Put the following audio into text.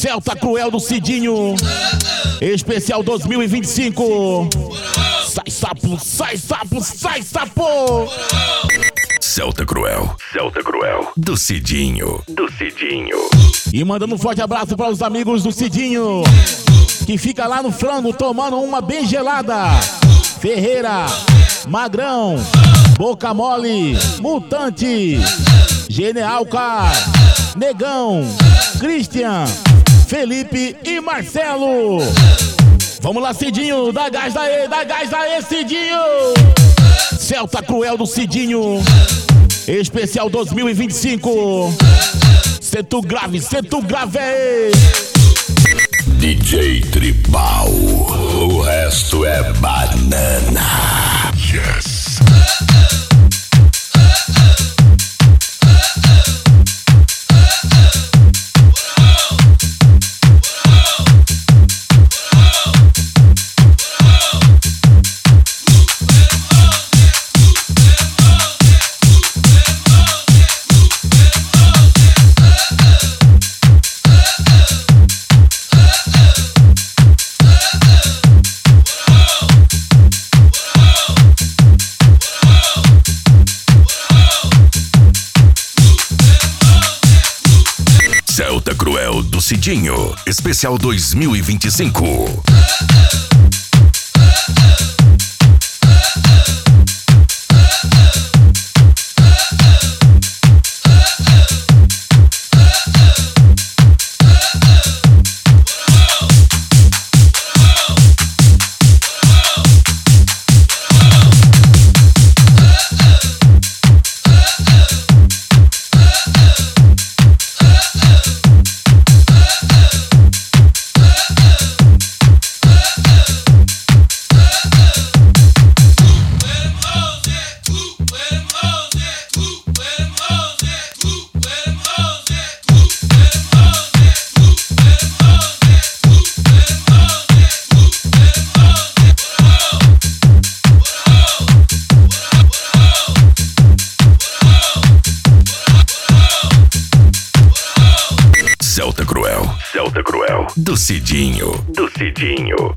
Celta Cruel do Cidinho, especial 2025. Sai sapo, sai sapo, sai sapo. Celta Cruel do Cidinho, E mandando um forte abraço para os amigos do Cidinho, que fica lá no frango tomando uma bem gelada. Ferreira, Magrão, Boca Mole, Mutante, Genealca, Negão, Christian, Felipe e Marcelo. Vamos lá, Cidinho, dá gás daí, Cidinho. Celta Cruel do Cidinho, especial 2025. Cê tu grave aí. DJ Tribal, o resto é banana. Yes. Celta Cruel do Cidinho, especial 2025. Celta Cruel do Cidinho.